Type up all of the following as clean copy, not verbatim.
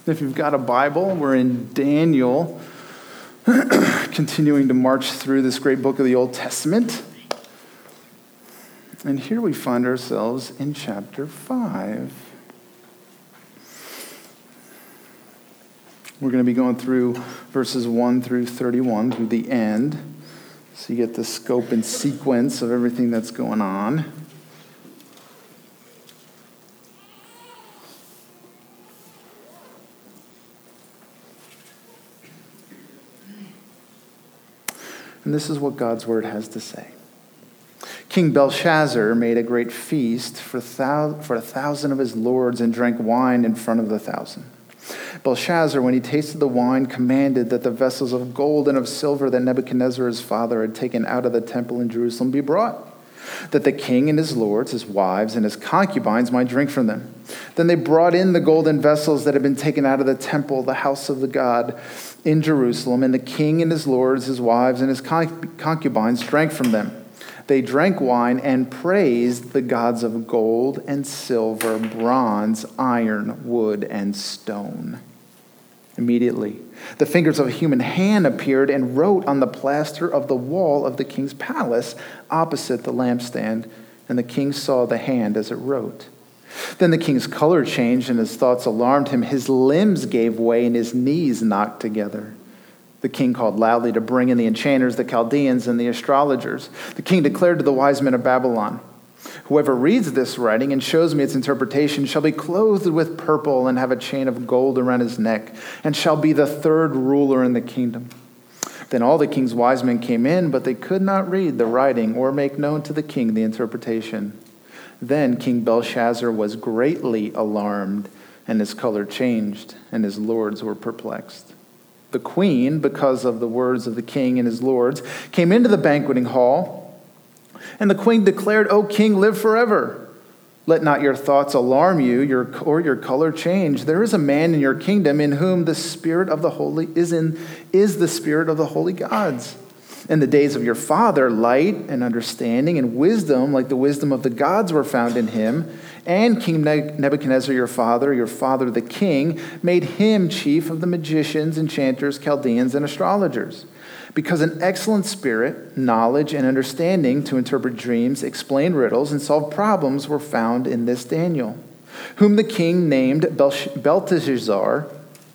If you've got a Bible, we're in Daniel, continuing to march through this great book of the Old Testament. And here we find ourselves in chapter 5. We're going to be going through verses 1 through 31 through the end. So you get the scope and sequence of everything that's going on. And this is what God's word has to say. King Belshazzar made a great feast for 1,000 of his lords and drank wine in front of the 1,000. Belshazzar, when he tasted the wine, commanded that the vessels of gold and of silver that Nebuchadnezzar his father had taken out of the temple in Jerusalem be brought, that the king and his lords, his wives, and his concubines might drink from them. Then they brought in the golden vessels that had been taken out of the temple, the house of the God, in Jerusalem, and the king and his lords, his wives, and his concubines drank from them. They drank wine and praised the gods of gold and silver, bronze, iron, wood, and stone. Immediately, the fingers of a human hand appeared and wrote on the plaster of the wall of the king's palace opposite the lampstand, and the king saw the hand as it wrote. Then the king's color changed and his thoughts alarmed him. His limbs gave way and his knees knocked together. The king called loudly to bring in the enchanters, the Chaldeans, and the astrologers. The king declared to the wise men of Babylon, "Whoever reads this writing and shows me its interpretation shall be clothed with purple and have a chain of gold around his neck, and shall be the third ruler in the kingdom." Then all the king's wise men came in, but they could not read the writing or make known to the king the interpretation. Then King Belshazzar was greatly alarmed, and his color changed, and his lords were perplexed. The queen, because of the words of the king and his lords, came into the banqueting hall, and the queen declared, "O king, live forever. Let not your thoughts alarm you, or your color change. There is a man in your kingdom in whom the spirit of the holy is the spirit of the holy gods. In the days of your father, light and understanding and wisdom, like the wisdom of the gods, were found in him. And King Nebuchadnezzar, your father the king, made him chief of the magicians, enchanters, Chaldeans, and astrologers. Because an excellent spirit, knowledge, and understanding to interpret dreams, explain riddles, and solve problems were found in this Daniel, whom the king named Belteshazzar.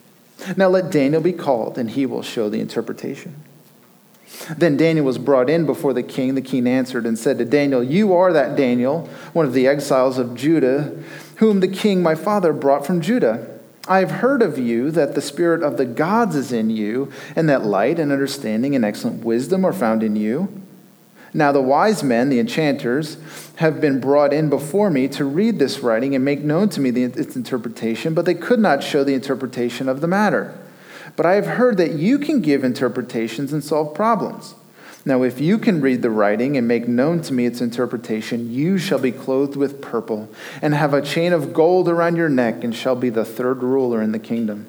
Now let Daniel be called, and he will show the interpretation." Then Daniel was brought in before the king. The king answered and said to Daniel, "You are that Daniel, one of the exiles of Judah, whom the king my father brought from Judah. I have heard of you that the spirit of the gods is in you, and that light and understanding and excellent wisdom are found in you. Now the wise men, the enchanters, have been brought in before me to read this writing and make known to me its interpretation, but they could not show the interpretation of the matter. But I have heard that you can give interpretations and solve problems. Now if you can read the writing and make known to me its interpretation, you shall be clothed with purple and have a chain of gold around your neck and shall be the third ruler in the kingdom."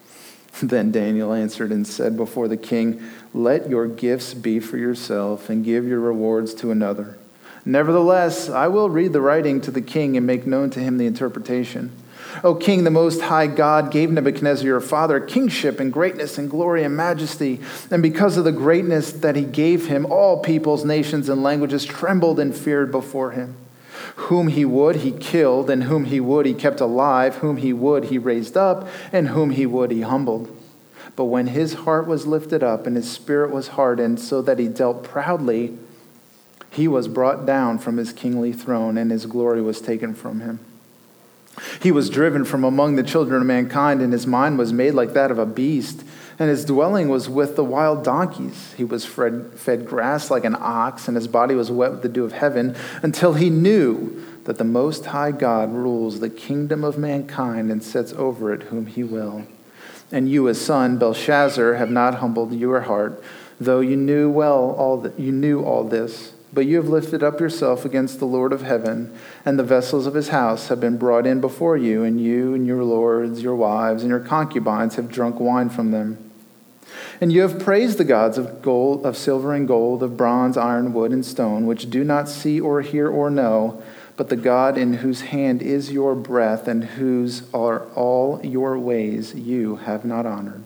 Then Daniel answered and said before the king, "Let your gifts be for yourself and give your rewards to another. Nevertheless, I will read the writing to the king and make known to him the interpretation. O king, the Most High God gave Nebuchadnezzar your father kingship and greatness and glory and majesty. And because of the greatness that he gave him, all peoples, nations, and languages trembled and feared before him. Whom he would, he killed, and whom he would, he kept alive. Whom he would, he raised up, and whom he would, he humbled. But when his heart was lifted up and his spirit was hardened, so that he dealt proudly, he was brought down from his kingly throne, and his glory was taken from him. He was driven from among the children of mankind, and his mind was made like that of a beast, and his dwelling was with the wild donkeys. He was fed grass like an ox, and his body was wet with the dew of heaven, until he knew that the Most High God rules the kingdom of mankind and sets over it whom he will. And you, his son, Belshazzar, have not humbled your heart, though you knew all this. But you have lifted up yourself against the Lord of heaven, and the vessels of his house have been brought in before you, and you and your lords, your wives, and your concubines have drunk wine from them. And you have praised the gods of silver and gold, of bronze, iron, wood, and stone, which do not see or hear or know, but the God in whose hand is your breath and whose are all your ways you have not honored.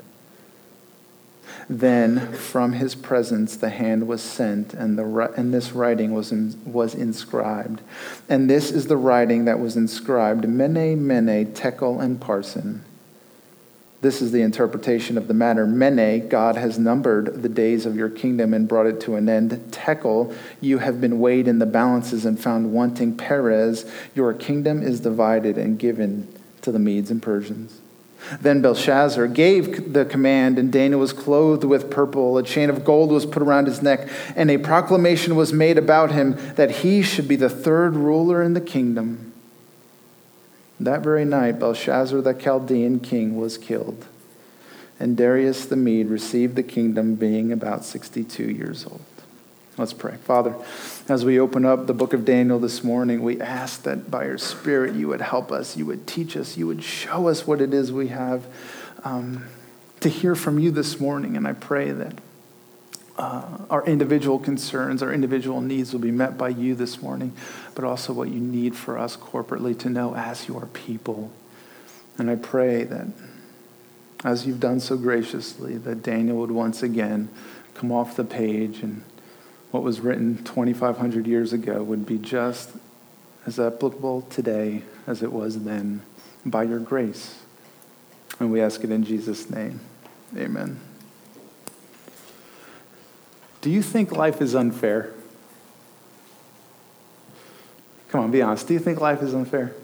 Then from his presence the hand was sent, and this writing was inscribed. And this is the writing that was inscribed: Mene, Mene, Tekel, and Parsin. This is the interpretation of the matter. Mene, God has numbered the days of your kingdom and brought it to an end. Tekel, you have been weighed in the balances and found wanting. Perez, your kingdom is divided and given to the Medes and Persians. Then Belshazzar gave the command, and Daniel was clothed with purple. A chain of gold was put around his neck, and a proclamation was made about him that he should be the third ruler in the kingdom. That very night, Belshazzar the Chaldean king was killed, and Darius the Mede received the kingdom, being about 62 years old. Let's pray. Father, as we open up the book of Daniel this morning, we ask that by your Spirit you would help us, you would teach us, you would show us what it is we have to hear from you this morning. And I pray that our individual concerns, our individual needs will be met by you this morning, but also what you need for us corporately to know as your people. And I pray that, as you've done so graciously, that Daniel would once again come off the page, and what was written 2,500 years ago would be just as applicable today as it was then, by your grace. And we ask it in Jesus' name. Amen. Do you think life is unfair? Come on, be honest. Do you think life is unfair?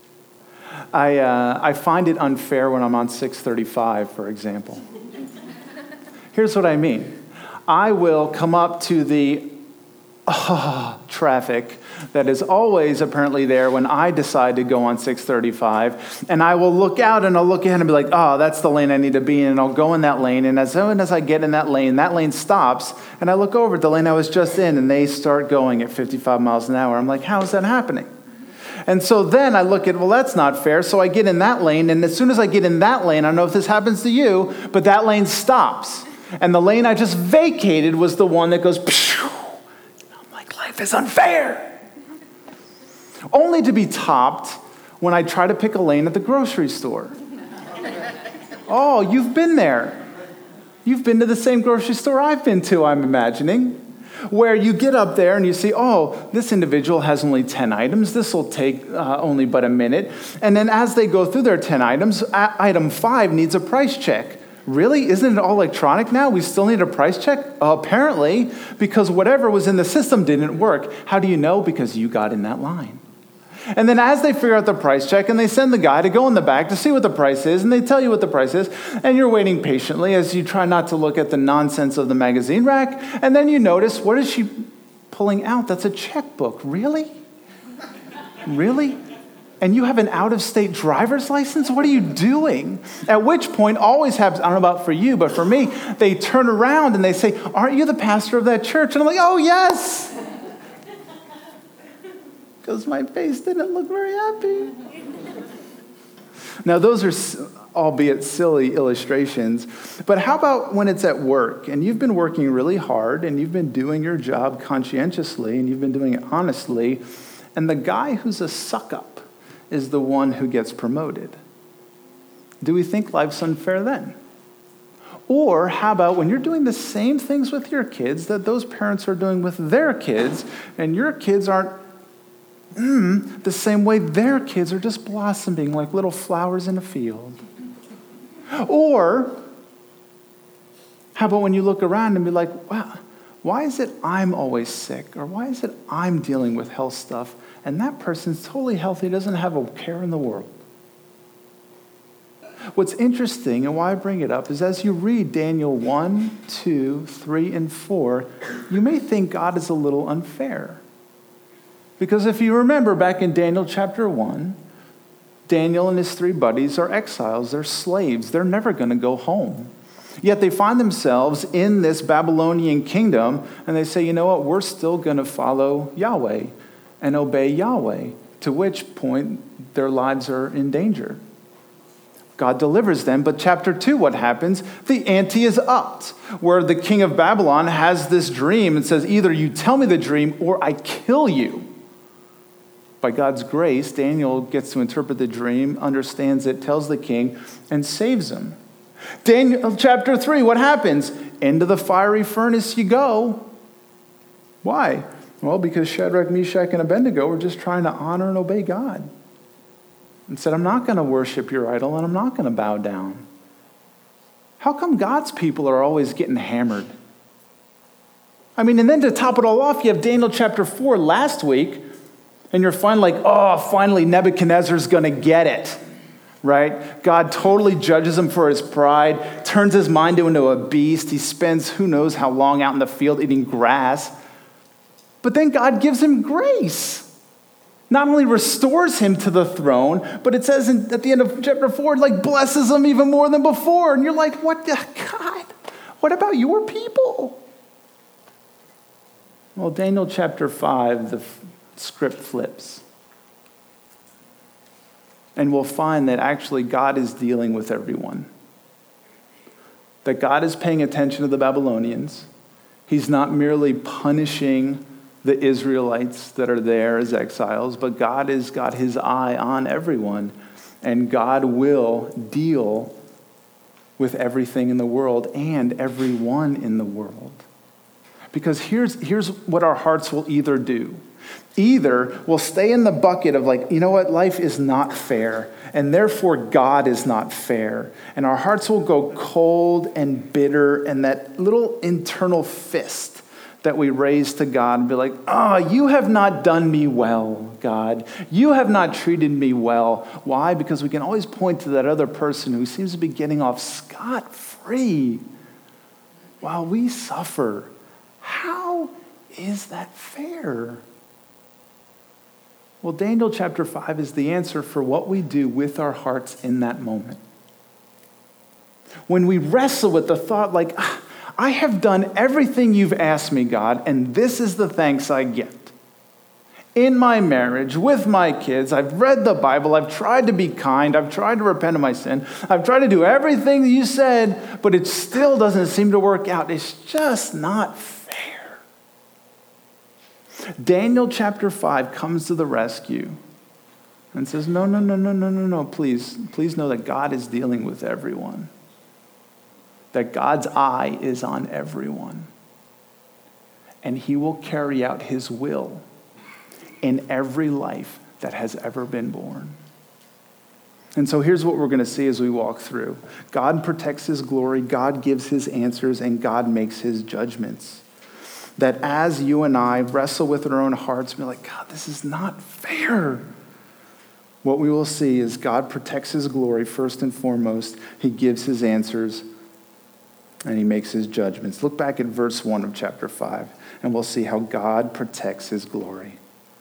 I find it unfair when I'm on 635, for example. Here's what I mean. I will come up to the traffic that is always apparently there when I decide to go on 635, and I will look out and I'll look ahead and be like, that's the lane I need to be in, and I'll go in that lane, and as soon as I get in that lane stops, and I look over at the lane I was just in, and they start going at 55 miles an hour. I'm like, how is that happening? And so then I look at, that's not fair, so I get in that lane, and as soon as I get in that lane, I don't know if this happens to you, but that lane stops. And the lane I just vacated was the one that goes, pshh. I'm like, life is unfair. Only to be topped when I try to pick a lane at the grocery store. Oh, you've been there. You've been to the same grocery store I've been to, I'm imagining, where you get up there and you see, this individual has only 10 items. This will take only but a minute. And then as they go through their 10 items, item 5 needs a price check. Really? Isn't it all electronic now? We still need a price check? Apparently, because whatever was in the system didn't work. How do you know? Because you got in that line. And then as they figure out the price check, and they send the guy to go in the back to see what the price is, and they tell you what the price is, and you're waiting patiently as you try not to look at the nonsense of the magazine rack, and then you notice, what is she pulling out? That's a checkbook. Really? Really? And you have an out-of-state driver's license? What are you doing? At which point, always happens, I don't know about for you, but for me, they turn around and they say, aren't you the pastor of that church? And I'm like, oh, yes. Because my face didn't look very happy. Now, those are albeit silly illustrations, but how about when it's at work and you've been working really hard and you've been doing your job conscientiously and you've been doing it honestly, and the guy who's a suck-up is the one who gets promoted? Do we think life's unfair then? Or how about when you're doing the same things with your kids that those parents are doing with their kids, and your kids aren't the same way their kids are just blossoming like little flowers in a field? Or how about when you look around and be like, wow, why is it I'm always sick? Or why is it I'm dealing with health stuff and that person's totally healthy, doesn't have a care in the world? What's interesting, and why I bring it up, is as you read Daniel 1, 2, 3, and 4, you may think God is a little unfair. Because if you remember back in Daniel chapter 1, Daniel and his 3 buddies are exiles. They're slaves. They're never going to go home. Yet they find themselves in this Babylonian kingdom, and they say, you know what, we're still going to follow Yahweh and obey Yahweh, to which point their lives are in danger. God delivers them, but chapter 2, what happens? The ante is upped, where the king of Babylon has this dream and says, either you tell me the dream or I kill you. By God's grace, Daniel gets to interpret the dream, understands it, tells the king, and saves him. Daniel chapter 3, what happens? Into the fiery furnace you go. Why? Well, because Shadrach, Meshach, and Abednego were just trying to honor and obey God. And said, I'm not going to worship your idol, and I'm not going to bow down. How come God's people are always getting hammered? I mean, and then to top it all off, you have Daniel chapter 4 last week, and you're finally like, oh, finally Nebuchadnezzar's going to get it, right? God totally judges him for his pride, turns his mind into a beast. He spends who knows how long out in the field eating grass. But then God gives him grace. Not only restores him to the throne, but it says at the end of chapter 4, like blesses him even more than before. And you're like, what the God? What about your people? Well, Daniel chapter 5, the script flips. And we'll find that actually God is dealing with everyone. That God is paying attention to the Babylonians. He's not merely punishing the Israelites that are there as exiles, but God has got his eye on everyone, and God will deal with everything in the world and everyone in the world. Because here's what our hearts will either do. Either we'll stay in the bucket of like, you know what, life is not fair, and therefore God is not fair. And our hearts will go cold and bitter, and that little internal fist that we raise to God and be like, you have not done me well, God. You have not treated me well. Why? Because we can always point to that other person who seems to be getting off scot-free while we suffer. How is that fair? Well, Daniel chapter 5 is the answer for what we do with our hearts in that moment. When we wrestle with the thought like, I have done everything you've asked me, God, and this is the thanks I get. In my marriage, with my kids, I've read the Bible, I've tried to be kind, I've tried to repent of my sin, I've tried to do everything that you said, but it still doesn't seem to work out. It's just not fair. Daniel chapter 5 comes to the rescue and says, no, please know that God is dealing with everyone. That God's eye is on everyone. And he will carry out his will in every life that has ever been born. And so here's what we're going to see as we walk through. God protects his glory, God gives his answers, and God makes his judgments. That as you and I wrestle with our own hearts, be like, God, this is not fair. What we will see is God protects his glory first and foremost. He gives his answers, and he makes his judgments. Look back at verse 1 of chapter 5, and we'll see how God protects his glory.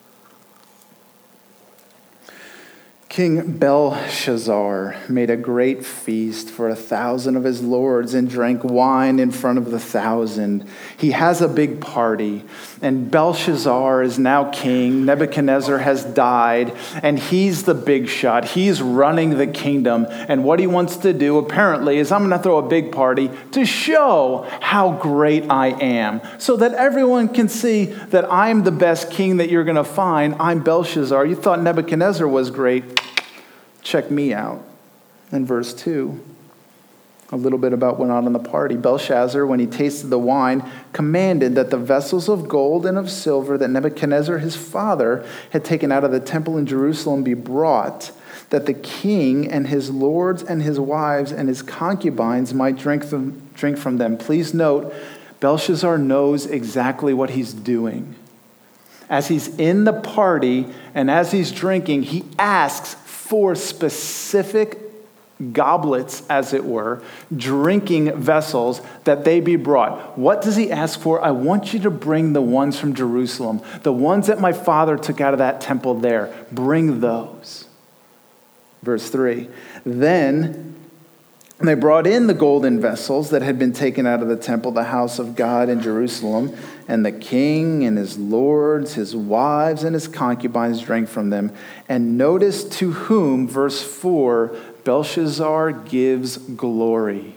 King Belshazzar made a great feast for 1,000 of his lords and drank wine in front of the 1,000. He has a big party, and Belshazzar is now king. Nebuchadnezzar has died, and he's the big shot. He's running the kingdom, and what he wants to do, apparently, is I'm going to throw a big party to show how great I am, so that everyone can see that I'm the best king that you're going to find. I'm Belshazzar. You thought Nebuchadnezzar was great. Check me out. In verse 2, a little bit about what went on in the party. Belshazzar, when he tasted the wine, commanded that the vessels of gold and of silver that Nebuchadnezzar his father had taken out of the temple in Jerusalem be brought, that the king and his lords and his wives and his concubines might drink from them. Please note, Belshazzar knows exactly what he's doing. As he's in the party and as he's drinking, he asks for specific goblets, as it were, drinking vessels, that they be brought. What does he ask for? I want you to bring the ones from Jerusalem, the ones that my father took out of that temple there. Bring those. Verse 3, then they brought in the golden vessels that had been taken out of the temple, the house of God in Jerusalem, and the king and his lords, his wives, and his concubines drank from them. And notice to whom, verse 4, Belshazzar gives glory.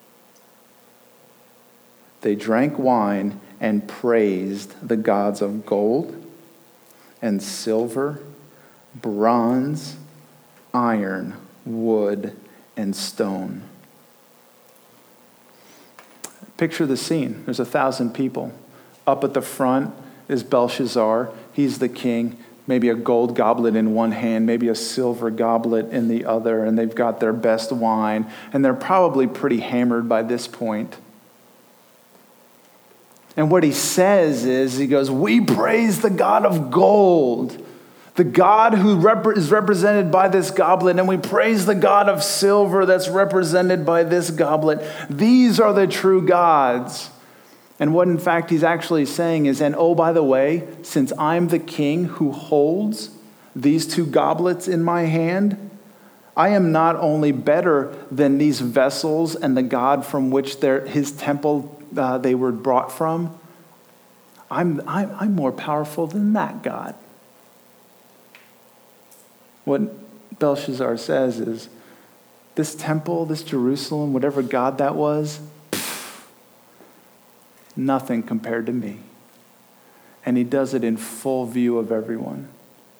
They drank wine and praised the gods of gold and silver bronze, iron, wood, and stone. Picture the scene. There's 1,000 people. Up at the front is Belshazzar. He's the king. Maybe a gold goblet in one hand, maybe a silver goblet in the other, and they've got their best wine, and they're probably pretty hammered by this point. And what he says is, he goes, "We praise the God of gold, the God who is represented by this goblet, and we praise the God of silver that's represented by this goblet. These are the true gods." And what in fact he's actually saying is, and oh, by the way, since I'm the king who holds these two goblets in my hand, I am not only better than these vessels and the God from which his temple they were brought from, I'm more powerful than that God. What Belshazzar says is, this temple, this Jerusalem, whatever God that was, nothing compared to me. And he does it in full view of everyone.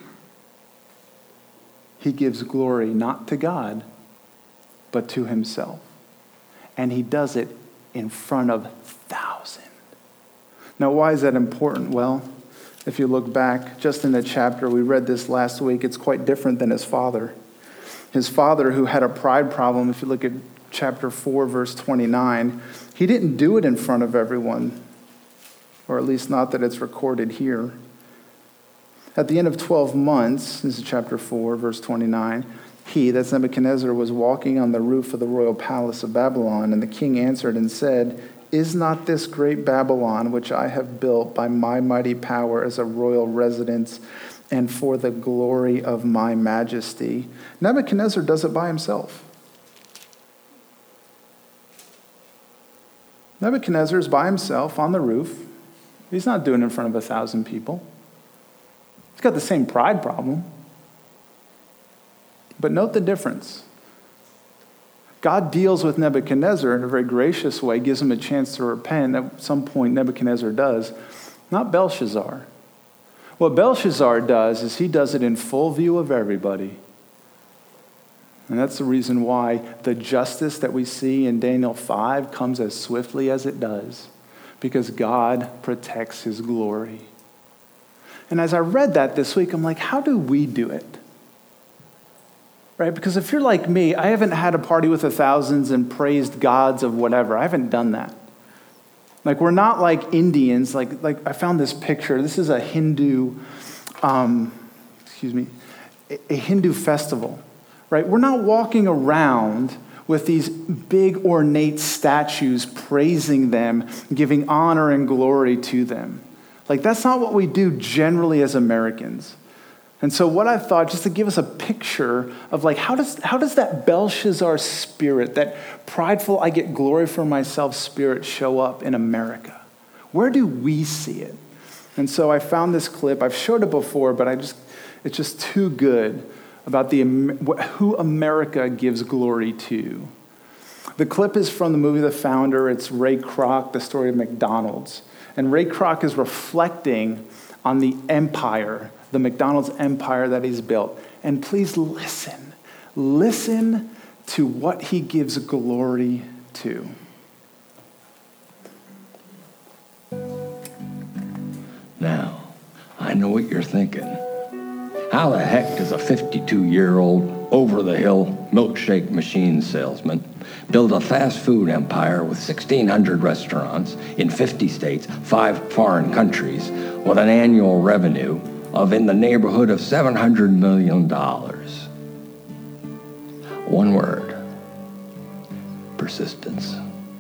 He gives glory not to God, but to himself. And he does it in front of thousands. Now, why is that important? Well, if you look back just in the chapter, we read this last week, it's quite different than his father. His father, who had a pride problem, if you look at chapter 4, verse 29, he didn't do it in front of everyone, or at least not that it's recorded here. At the end of 12 months, this is chapter 4, verse 29, he, that's Nebuchadnezzar, was walking on the roof of the royal palace of Babylon, and the king answered and said, "Is not this great Babylon, which I have built by my mighty power as a royal residence and for the glory of my majesty?" Nebuchadnezzar does it by himself. Nebuchadnezzar is by himself on the roof. He's not doing it in front of 1,000 people. He's got the same pride problem. But note the difference. God deals with Nebuchadnezzar in a very gracious way, gives him a chance to repent. At some point, Nebuchadnezzar does. Not Belshazzar. What Belshazzar does is he does it in full view of everybody. And that's the reason why the justice that we see in Daniel 5 comes as swiftly as it does, because God protects his glory. And as I read that this week, I'm like, how do we do it? Right? Because if you're like me, I haven't had a party with the thousands and praised gods of whatever. I haven't done that. Like, we're not like Indians. Like I found this picture. This is a Hindu, a Hindu festival. Right? We're not walking around with these big ornate statues, praising them, giving honor and glory to them. Like, that's not what we do generally as Americans. And so what I thought, just to give us a picture of like, how does that Belshazzar spirit, that prideful, I get glory for myself spirit show up in America? Where do we see it? And so I found this clip. I've showed it before, but it's just too good about who America gives glory to. The clip is from the movie The Founder. It's Ray Kroc, the story of McDonald's. And Ray Kroc is reflecting on the empire, the McDonald's empire that he's built. And please listen. Listen to what he gives glory to. Now, I know what you're thinking. How the heck does a 52-year-old over-the-hill milkshake machine salesman build a fast food empire with 1,600 restaurants in 50 states, 5 foreign countries, with an annual revenue of in the neighborhood of $700 million? One word: persistence.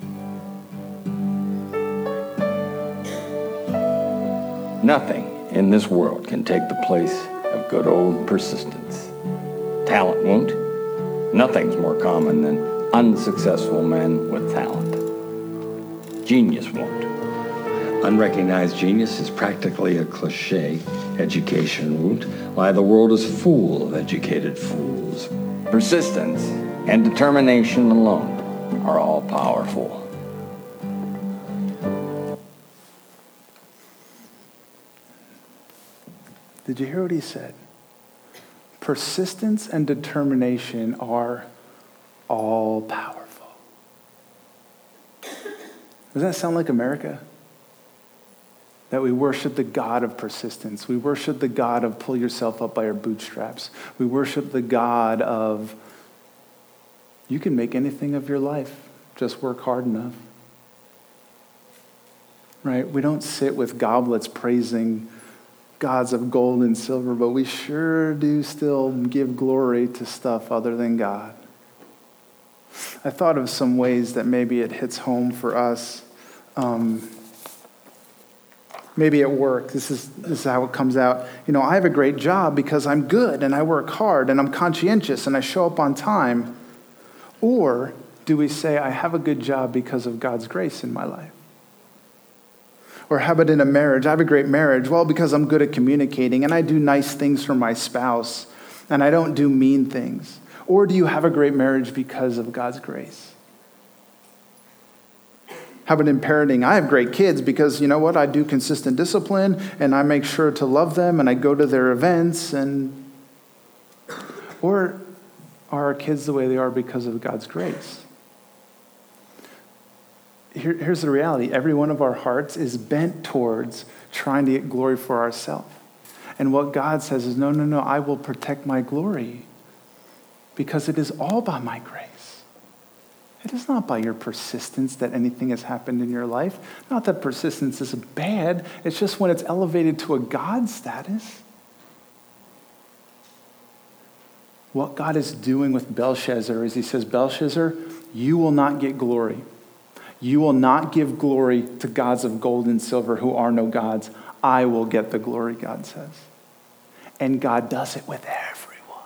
Nothing in this world can take the place of good old persistence. Talent won't. Nothing's more common than unsuccessful men with talent. Genius won't. Unrecognized genius is practically a cliche. Education won't. Why, the world is full of educated fools. Persistence and determination alone are all powerful. Did you hear what he said? Persistence and determination are all powerful. Does that sound like America? That we worship the God of persistence. We worship the God of pull yourself up by your bootstraps. We worship the God of you can make anything of your life. Just work hard enough. Right? We don't sit with goblets praising gods of gold and silver, but we sure do still give glory to stuff other than God. I thought of some ways that maybe it hits home for us. Maybe at work, this is how it comes out. I have a great job because I'm good and I work hard and I'm conscientious and I show up on time. Or do we say, I have a good job because of God's grace in my life? Or how about in a marriage? I have a great marriage. Well, because I'm good at communicating and I do nice things for my spouse and I don't do mean things. Or do you have a great marriage because of God's grace? How about in parenting? I have great kids because, you know what? I do consistent discipline and I make sure to love them and I go to their events. Or are our kids the way they are because of God's grace? Here's the reality. Every one of our hearts is bent towards trying to get glory for ourselves. And what God says is, no, I will protect my glory because it is all by my grace. It is not by your persistence that anything has happened in your life. Not that persistence is bad. It's just when it's elevated to a God status. What God is doing with Belshazzar is he says, Belshazzar, you will not get glory. You will not give glory to gods of gold and silver who are no gods. I will get the glory, God says. And God does it with everyone.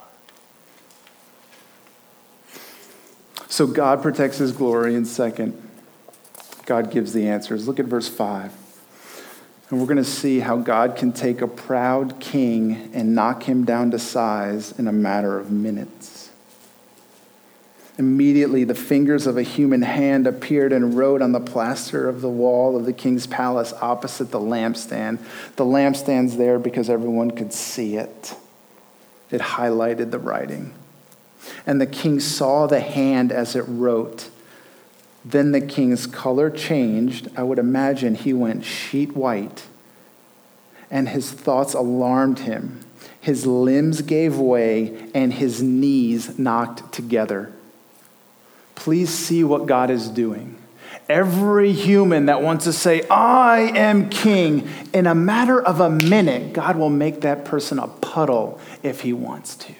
So God protects his glory. And second, God gives the answers. Look at verse 5. And we're going to see how God can take a proud king and knock him down to size in a matter of minutes. Immediately, the fingers of a human hand appeared and wrote on the plaster of the wall of the king's palace opposite the lampstand. The lampstand's there because everyone could see it. It highlighted the writing. And the king saw the hand as it wrote. Then the king's color changed. I would imagine he went sheet white. And his thoughts alarmed him. His limbs gave way and his knees knocked together. Please see what God is doing. Every human that wants to say, I am king, in a matter of a minute, God will make that person a puddle if he wants to.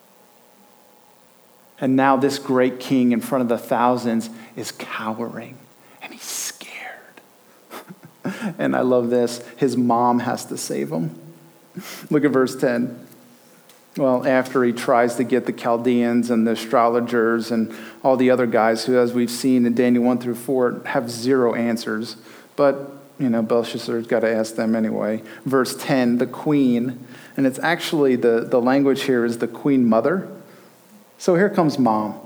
And now this great king in front of the thousands is cowering and he's scared. And I love this. His mom has to save him. Look at verse 10. Well, after he tries to get the Chaldeans and the astrologers and all the other guys who, as we've seen in Daniel 1 through 4, have zero answers. But, Belshazzar's got to ask them anyway. Verse 10, the queen, and it's actually the language here is the queen mother. So here comes mom.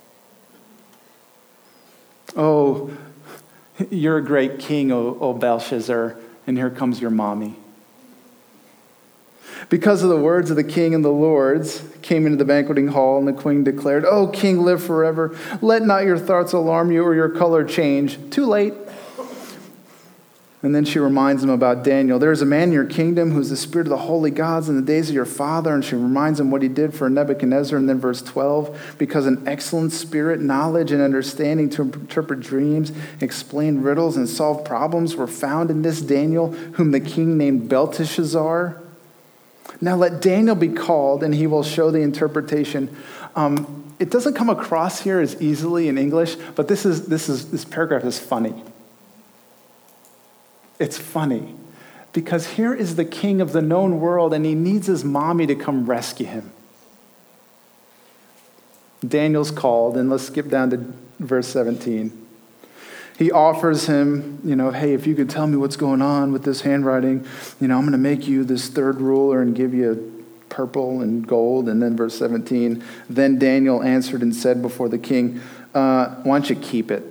Oh, you're a great king, O Belshazzar, and here comes your mommy. Because of the words of the king and the lords came into the banqueting hall, and the queen declared, "O king, live forever. Let not your thoughts alarm you or your color change." Too late. And then she reminds him about Daniel. There is a man in your kingdom who's the spirit of the holy gods in the days of your father. And she reminds him what he did for Nebuchadnezzar. And then verse 12, because an excellent spirit, knowledge, and understanding to interpret dreams, explain riddles, and solve problems were found in this Daniel, whom the king named Belteshazzar. Now let Daniel be called, and he will show the interpretation. It doesn't come across here as easily in English, but this paragraph is funny. It's funny because here is the king of the known world, and he needs his mommy to come rescue him. Daniel's called, and let's skip down to verse 17. He offers him, hey, if you could tell me what's going on with this handwriting, I'm going to make you this third ruler and give you purple and gold. And then verse 17, then Daniel answered and said before the king, why don't you keep it?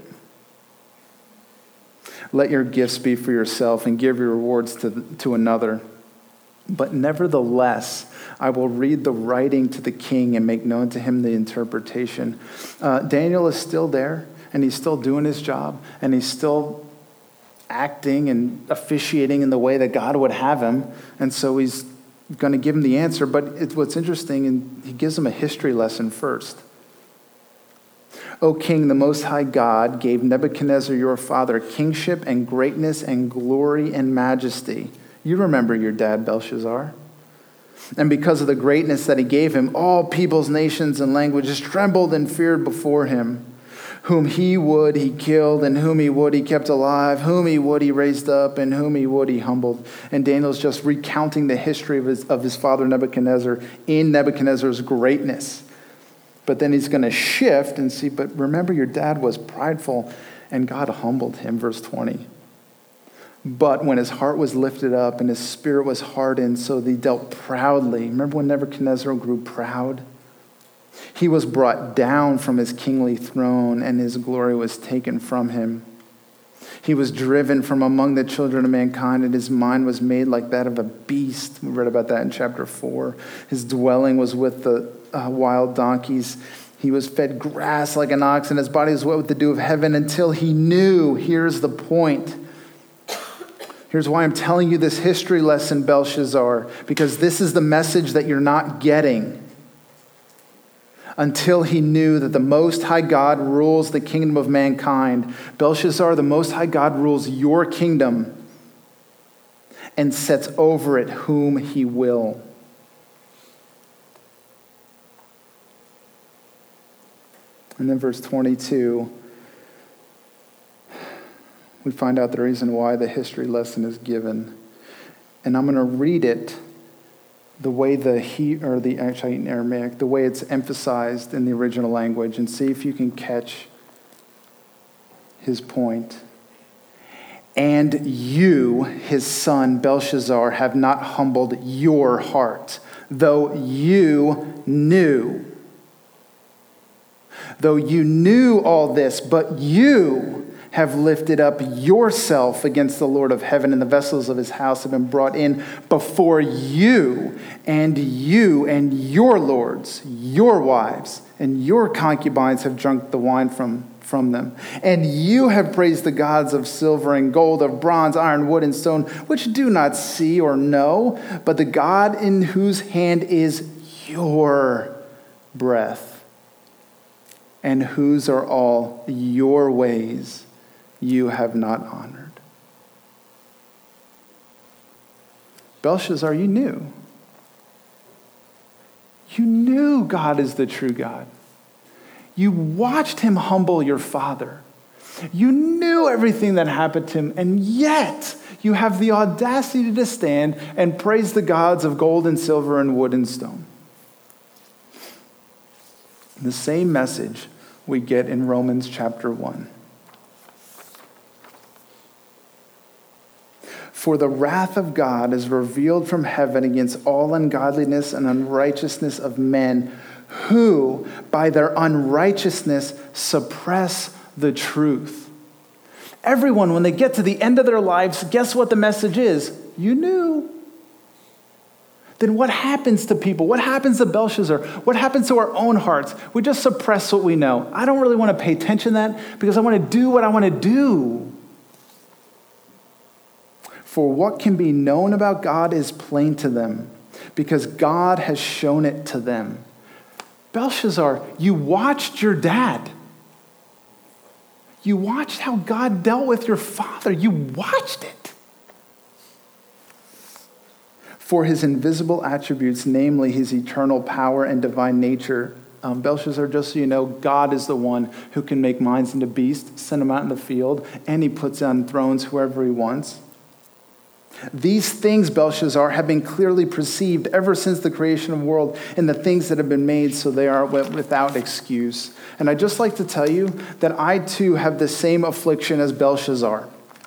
Let your gifts be for yourself and give your rewards to another. But nevertheless, I will read the writing to the king and make known to him the interpretation. Daniel is still there, and he's still doing his job, and he's still acting and officiating in the way that God would have him. And so he's going to give him the answer. But what's interesting, and he gives him a history lesson first. O king, the Most High God gave Nebuchadnezzar your father kingship and greatness and glory and majesty. You remember your dad, Belshazzar. And because of the greatness that he gave him, all peoples, nations, and languages trembled and feared before him. Whom he would, he killed, and whom he would, he kept alive. Whom he would, he raised up, and whom he would, he humbled. And Daniel's just recounting the history of his father Nebuchadnezzar in Nebuchadnezzar's greatness. But then he's going to shift and see, but remember your dad was prideful, and God humbled him, verse 20. But when his heart was lifted up and his spirit was hardened, so that he dealt proudly. Remember when Nebuchadnezzar grew proud? He was brought down from his kingly throne, and his glory was taken from him. He was driven from among the children of mankind, and his mind was made like that of a beast. We read about that in chapter 4. His dwelling was with the wild donkeys. He was fed grass like an ox, and his body was wet with the dew of heaven until he knew. Here's the point. Here's why I'm telling you this history lesson, Belshazzar, because this is the message that you're not getting. Until he knew that the Most High God rules the kingdom of mankind. Belshazzar, the Most High God rules your kingdom and sets over it whom he will. And then verse 22, we find out the reason why the history lesson is given. And I'm going to read it the way in Aramaic, the way it's emphasized in the original language, and see if you can catch his point. And you, his son Belshazzar, have not humbled your heart, though you knew. Though you knew all this, but you have lifted up yourself against the Lord of heaven, and the vessels of his house have been brought in before you and your lords, your wives, and your concubines have drunk the wine from them. And you have praised the gods of silver and gold, of bronze, iron, wood, and stone, which do not see or know, but the God in whose hand is your breath, and whose are all your ways you have not honored. Belshazzar, you knew. You knew God is the true God. You watched him humble your father. You knew everything that happened to him, and yet you have the audacity to stand and praise the gods of gold and silver and wood and stone. The same message we get in Romans chapter 1. For the wrath of God is revealed from heaven against all ungodliness and unrighteousness of men who, by their unrighteousness, suppress the truth. Everyone, when they get to the end of their lives, guess what the message is? You knew. Then what happens to people? What happens to Belshazzar? What happens to our own hearts? We just suppress what we know. I don't really want to pay attention to that because I want to do what I want to do. For what can be known about God is plain to them, because God has shown it to them. Belshazzar, you watched your dad. You watched how God dealt with your father. You watched it. For his invisible attributes, namely his eternal power and divine nature. Belshazzar, just so you know, God is the one who can make minds into beasts, send them out in the field, and he puts on thrones whoever he wants. These things, Belshazzar, have been clearly perceived ever since the creation of the world and the things that have been made, so they are without excuse. And I'd just like to tell you that I too have the same affliction as Belshazzar.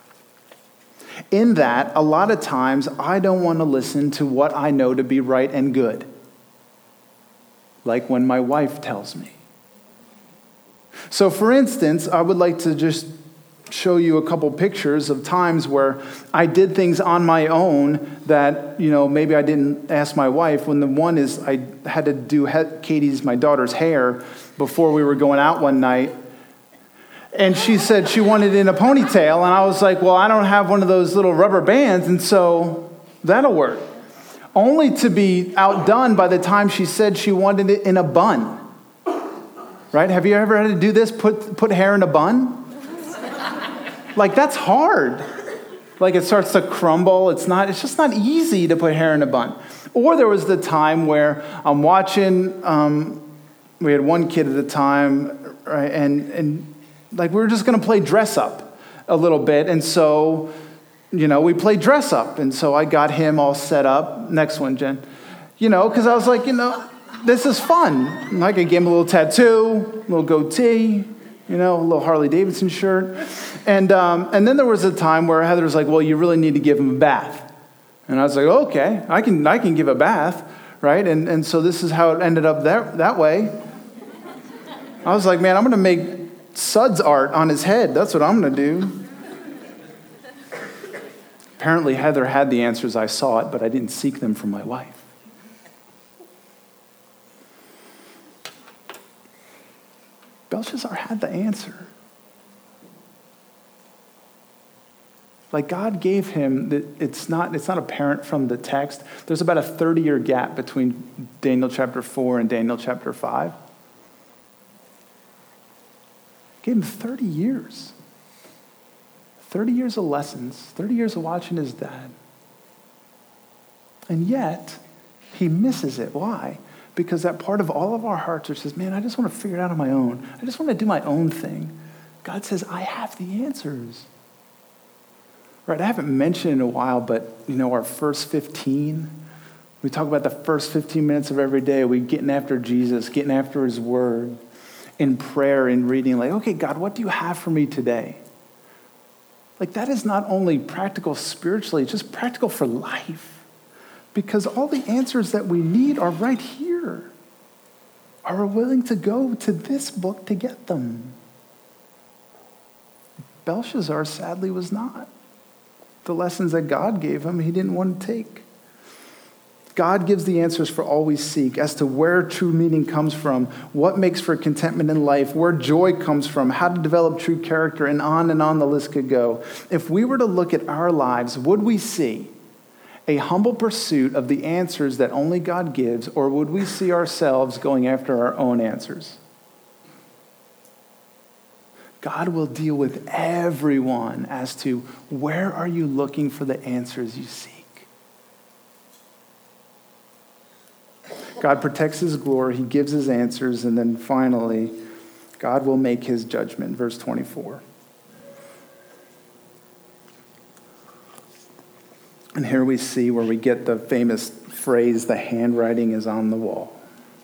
In that, a lot of times, I don't want to listen to what I know to be right and good. Like when my wife tells me. So for instance, I would like to just show you a couple pictures of times where I did things on my own that, maybe I didn't ask my wife. When the one is I had to do Katie's, my daughter's hair before we were going out one night. And she said she wanted it in a ponytail. And I was like, well, I don't have one of those little rubber bands. And so that'll work. Only to be outdone by the time she said she wanted it in a bun. Right? Have you ever had to do this? Put hair in a bun? Like, that's hard. Like, it starts to crumble. It's just not easy to put hair in a bun. Or there was the time where I'm watching, we had one kid at the time, right? And like, we were just going to play dress up a little bit. And so, we played dress up. And so I got him all set up. Next one, Jen. Because I was like, this is fun. Like, I gave him a little tattoo, a little goatee, a little Harley Davidson shirt. And then there was a time where Heather was like, well, you really need to give him a bath. And I was like, okay, I can give a bath, right? And so this is how it ended up that way. I was like, man, I'm going to make Suds art on his head. That's what I'm going to do. Apparently, Heather had the answers. I saw it, but I didn't seek them from my wife. Belshazzar had the answer. Like, God gave him, it's not apparent from the text. There's about a 30-year gap between Daniel chapter 4 and Daniel chapter 5. Gave him 30 years. 30 years of lessons, 30 years of watching his dad. And yet, he misses it. Why? Because that part of all of our hearts that says, man, I just want to figure it out on my own. I just want to do my own thing. God says, I have the answers. Right, I haven't mentioned in a while, but, our first 15, we talk about the first 15 minutes of every day, we getting after Jesus, getting after his word, in prayer, in reading, like, okay, God, what do you have for me today? Like, that is not only practical spiritually, it's just practical for life. Because all the answers that we need are right here. Are we willing to go to this book to get them? Belshazzar sadly was not. The lessons that God gave him, he didn't want to take. God gives the answers for all we seek as to where true meaning comes from, what makes for contentment in life, where joy comes from, how to develop true character, and on the list could go. If we were to look at our lives, would we see a humble pursuit of the answers that only God gives, or would we see ourselves going after our own answers? God will deal with everyone as to where are you looking for the answers you seek. God protects his glory, he gives his answers, and then finally, God will make his judgment. Verse 24. And here we see where we get the famous phrase, the handwriting is on the wall.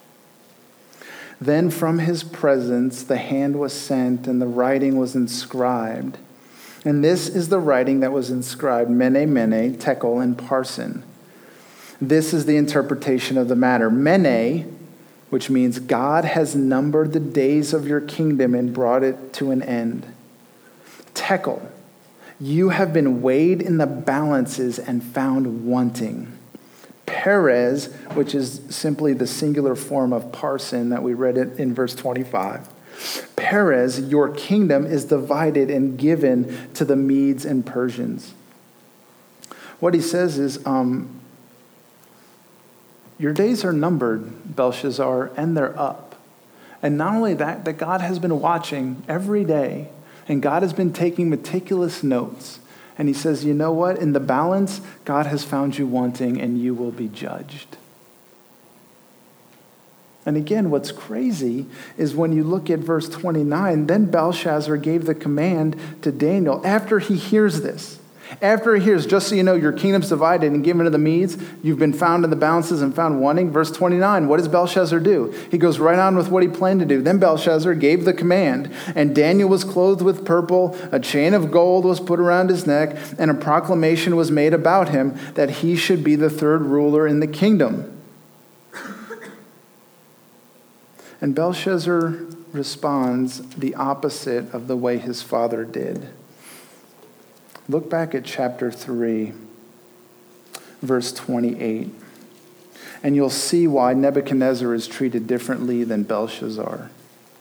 Then from his presence the hand was sent, and the writing was inscribed. And this is the writing that was inscribed, Mene, Mene, Tekel, and Parsin. This is the interpretation of the matter. Mene, which means God has numbered the days of your kingdom and brought it to an end. Tekel, you have been weighed in the balances and found wanting. Perez, which is simply the singular form of Parsin that we read it in verse 25. Perez, your kingdom is divided and given to the Medes and Persians. What he says is, your days are numbered, Belshazzar, and they're up. And not only that, that God has been watching every day, and God has been taking meticulous notes. And he says, you know what? In the balance, God has found you wanting, and you will be judged. And again, what's crazy is when you look at verse 29, then Belshazzar gave the command to Daniel after he hears this. After he hears, just so you know, your kingdom's divided and given to the Medes, you've been found in the balances and found wanting. Verse 29, what does Belshazzar do? He goes right on with what he planned to do. Then Belshazzar gave the command, and Daniel was clothed with purple, a chain of gold was put around his neck, and a proclamation was made about him that he should be the third ruler in the kingdom. And Belshazzar responds the opposite of the way his father did. Look back at chapter 3, verse 28, and you'll see why Nebuchadnezzar is treated differently than Belshazzar.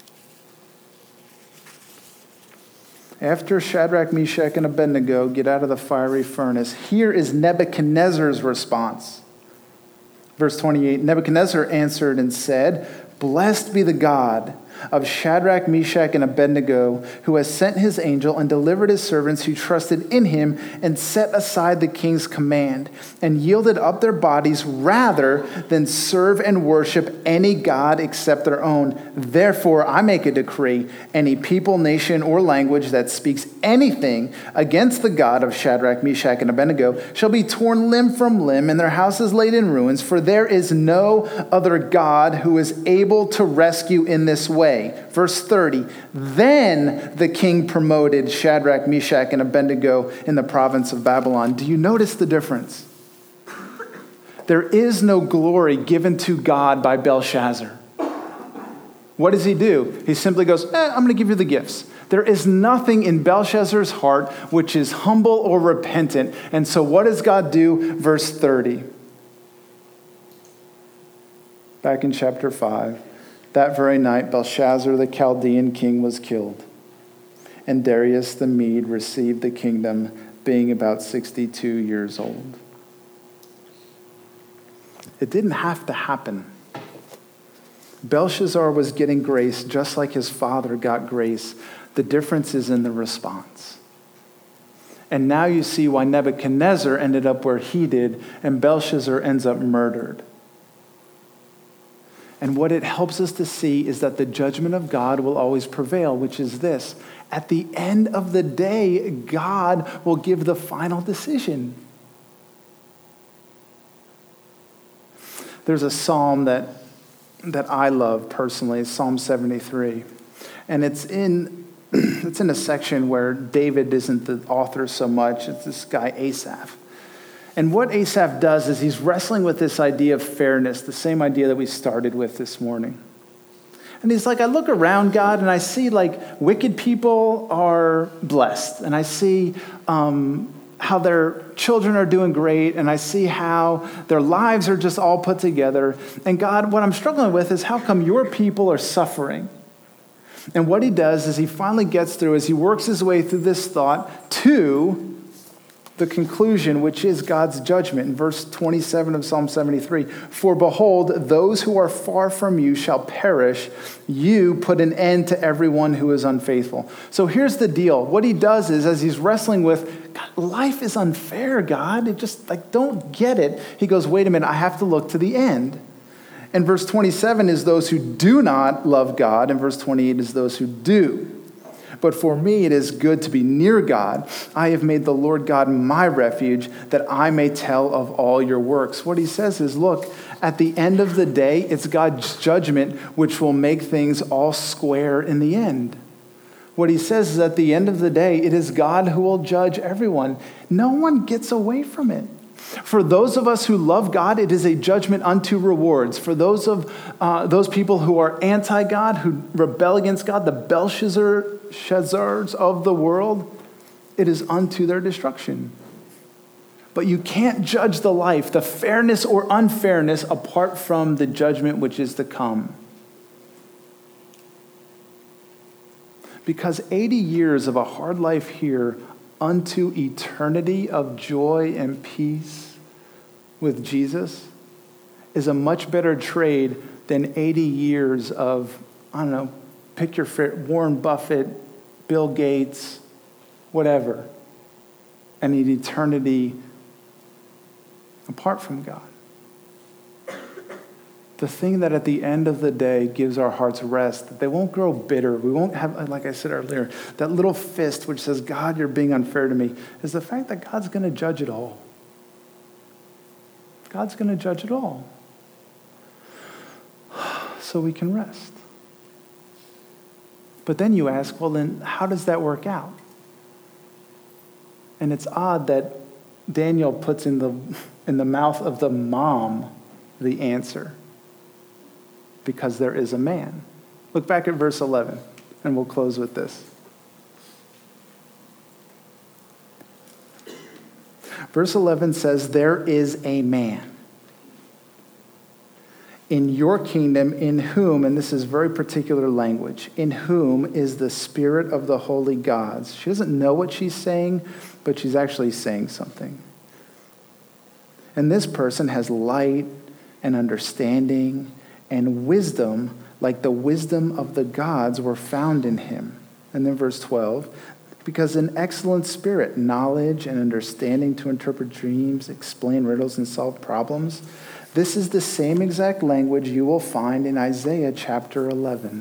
After Shadrach, Meshach, and Abednego get out of the fiery furnace, here is Nebuchadnezzar's response. Verse 28, Nebuchadnezzar answered and said, "Blessed be the God of Shadrach, Meshach, and Abednego, who has sent his angel and delivered his servants who trusted in him and set aside the king's command and yielded up their bodies rather than serve and worship any god except their own. Therefore, I make a decree, any people, nation, or language that speaks anything against the God of Shadrach, Meshach, and Abednego shall be torn limb from limb and their houses laid in ruins, for there is no other God who is able to rescue in this way." Verse 30, then the king promoted Shadrach, Meshach, and Abednego in the province of Babylon. Do you notice the difference? There is no glory given to God by Belshazzar. What does he do? He simply goes, I'm going to give you the gifts. There is nothing in Belshazzar's heart which is humble or repentant. And so what does God do? Verse 30. Back in chapter 5. That very night, Belshazzar, the Chaldean king, was killed, and Darius the Mede received the kingdom, being about 62 years old. It didn't have to happen. Belshazzar was getting grace just like his father got grace. The difference is in the response. And now you see why Nebuchadnezzar ended up where he did, and Belshazzar ends up murdered. And what it helps us to see is that the judgment of God will always prevail, which is this. At the end of the day, God will give the final decision. There's a psalm that I love personally, Psalm 73. And it's in a section where David isn't the author so much. It's this guy, Asaph. And what Asaph does is he's wrestling with this idea of fairness, the same idea that we started with this morning. And he's like, I look around, God, and I see like wicked people are blessed. And I see how their children are doing great. And I see how their lives are just all put together. And God, what I'm struggling with is how come your people are suffering? And what he does is he finally gets through, as he works his way through this thought to the conclusion, which is God's judgment. In verse 27 of Psalm 73, for behold, those who are far from you shall perish. You put an end to everyone who is unfaithful. So here's the deal. What he does is, as he's wrestling with, God, life is unfair, God. It just, don't get it. He goes, wait a minute, I have to look to the end. And verse 27 is those who do not love God, and verse 28 is those who do. But for me, it is good to be near God. I have made the Lord God my refuge, that I may tell of all your works. What he says is, look, at the end of the day, it's God's judgment which will make things all square in the end. What he says is, at the end of the day, it is God who will judge everyone. No one gets away from it. For those of us who love God, it is a judgment unto rewards. For those people who are anti-God, who rebel against God, the Belshazzars of the world, it is unto their destruction. But you can't judge the life, the fairness or unfairness, apart from the judgment which is to come. Because 80 years of a hard life here unto eternity of joy and peace with Jesus is a much better trade than 80 years of, pick your favorite, Warren Buffett, Bill Gates, whatever, and an eternity apart from God. The thing that at the end of the day gives our hearts rest, that they won't grow bitter. We won't have, like I said earlier, that little fist which says, God, you're being unfair to me, is the fact that God's going to judge it all. God's going to judge it all. So we can rest. But then you ask, well, then how does that work out? And it's odd that Daniel puts in the mouth of the mom the answer. Because there is a man. Look back at verse 11, and we'll close with this. Verse 11 says, there is a man in your kingdom in whom, and this is very particular language, in whom is the spirit of the holy gods. She doesn't know what she's saying, but she's actually saying something. And this person has light and understanding and wisdom, like the wisdom of the gods were found in him. And then verse 12, because an excellent spirit, knowledge and understanding to interpret dreams, explain riddles, and solve problems. This is the same exact language you will find in Isaiah chapter 11.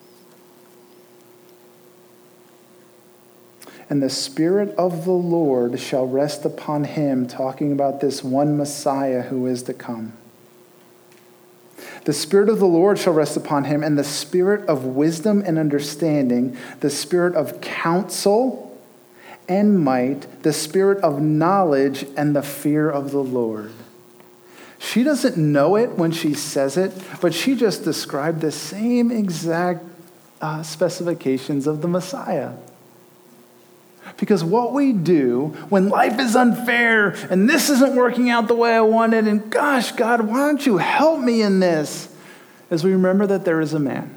And the Spirit of the Lord shall rest upon him, talking about this one Messiah who is to come. The Spirit of the Lord shall rest upon him, and the Spirit of wisdom and understanding, the Spirit of counsel and might, the Spirit of knowledge and the fear of the Lord. She doesn't know it when she says it, but she just described the same exact specifications of the Messiah. Because what we do when life is unfair and this isn't working out the way I wanted, and gosh, God, why don't you help me in this? Is we remember that there is a man.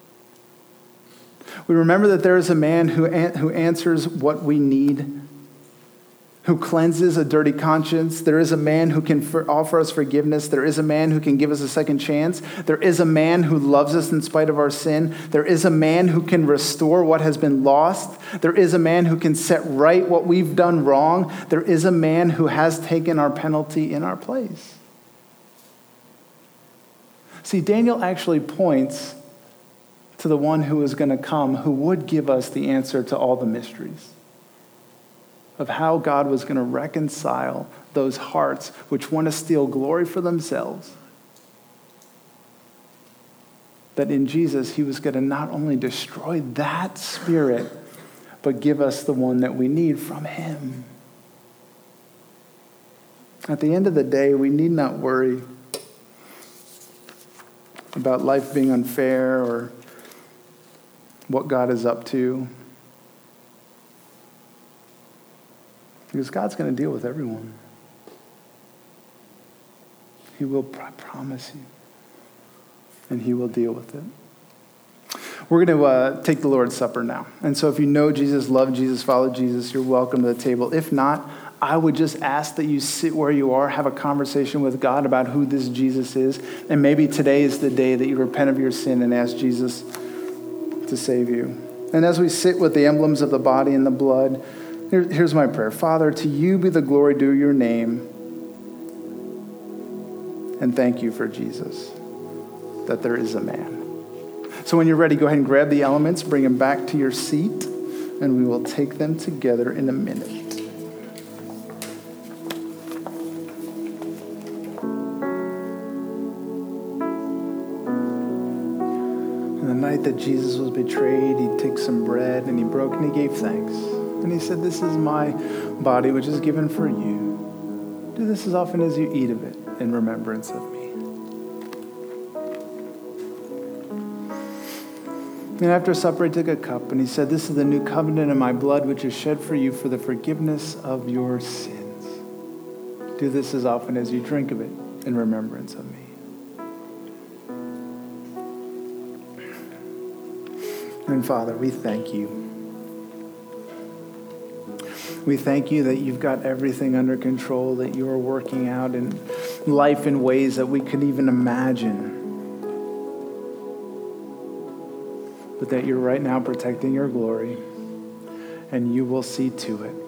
We remember that there is a man who answers what we need, who cleanses a dirty conscience. There is a man who can offer us forgiveness. There is a man who can give us a second chance. There is a man who loves us in spite of our sin. There is a man who can restore what has been lost. There is a man who can set right what we've done wrong. There is a man who has taken our penalty in our place. See, Daniel actually points to the one who is going to come, who would give us the answer to all the mysteries of how God was going to reconcile those hearts which want to steal glory for themselves. That in Jesus, he was going to not only destroy that spirit, but give us the one that we need from him. At the end of the day, we need not worry about life being unfair or what God is up to. Because God's going to deal with everyone. He will promise you. And he will deal with it. We're going to take the Lord's Supper now. And so if you know Jesus, love Jesus, follow Jesus, you're welcome to the table. If not, I would just ask that you sit where you are, have a conversation with God about who this Jesus is. And maybe today is the day that you repent of your sin and ask Jesus to save you. And as we sit with the emblems of the body and the blood, here's my prayer. Father, to you be the glory due your name. And thank you for Jesus, that there is a man. So when you're ready, go ahead and grab the elements, bring them back to your seat, and we will take them together in a minute. And the night that Jesus was betrayed, he took some bread and he broke and he gave thanks. And he said, this is my body, which is given for you. Do this as often as you eat of it in remembrance of me. And after supper, he took a cup and he said, this is the new covenant in my blood, which is shed for you for the forgiveness of your sins. Do this as often as you drink of it in remembrance of me. And Father, we thank you. We thank you that you've got everything under control, that you are working out in life in ways that we couldn't even imagine. But that you're right now protecting your glory, and you will see to it.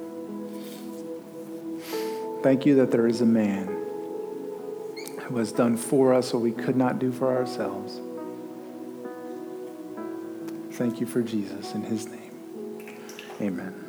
Thank you that there is a man who has done for us what we could not do for ourselves. Thank you for Jesus in his name. Amen.